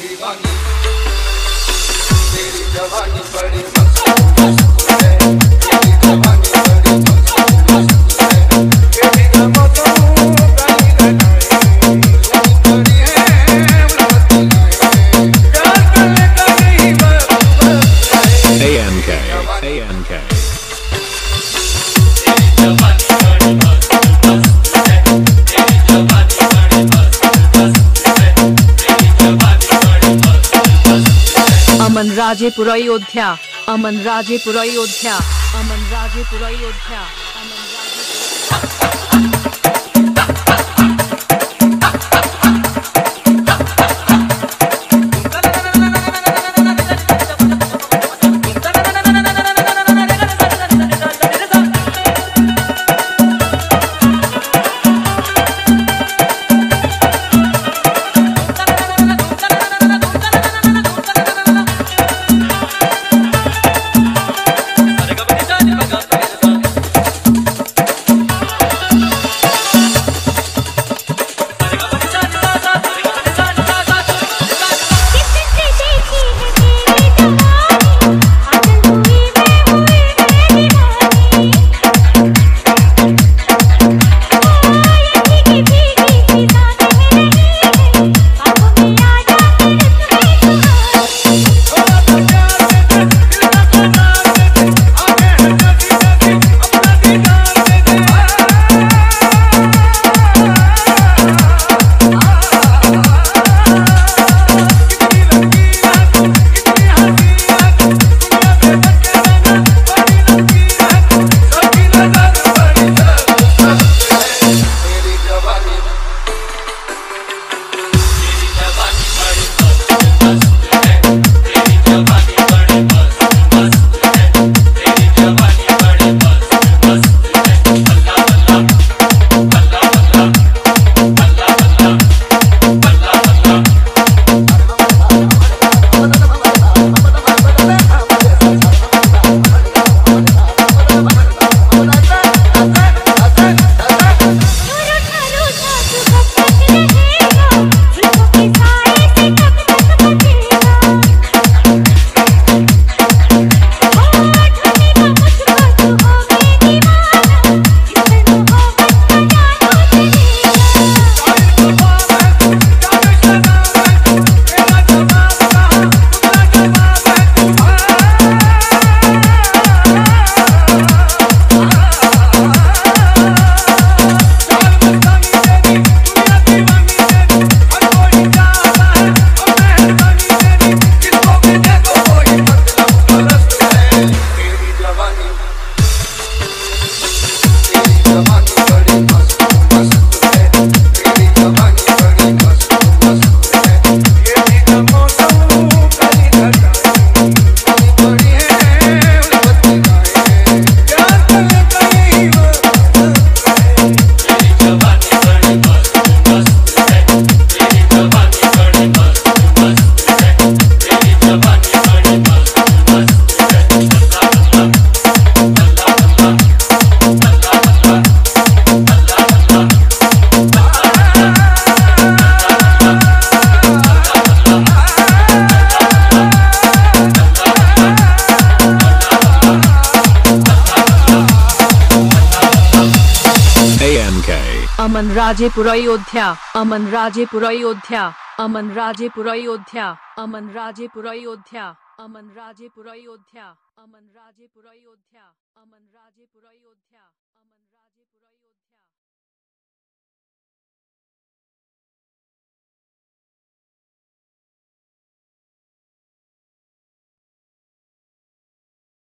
दीवानी तेरी जवानी बड़ी मस्त मस्त है तेरी जवानी बड़ी मस्त मस्त है तेरी जवानी बड़ी बड़ी है उलझती है प्यार करने का यही बस ANK ANK तेरी जवानी बड़ी मस्त मस्त है तेरी जवानी बड़ी मस्त मस्त है तेरी जवानी बड़ी मस्त मस्त है। अमन राजेपुर अयोध्या अमन राजेपुर अयोध्या अमन राजेपुर अयोध्या अमन राजेपुर अमन राजेपुर अयोध्या अमन राजेपुर अयोध्या अमन राजेपुर अयोध्या अमन राजेपुर अयोध्या अमन राजेपुर अयोध्या अमन राजेपुर अयोध्या अमन राजेपुर अयोध्या अमन राजेपुर अयोध्या।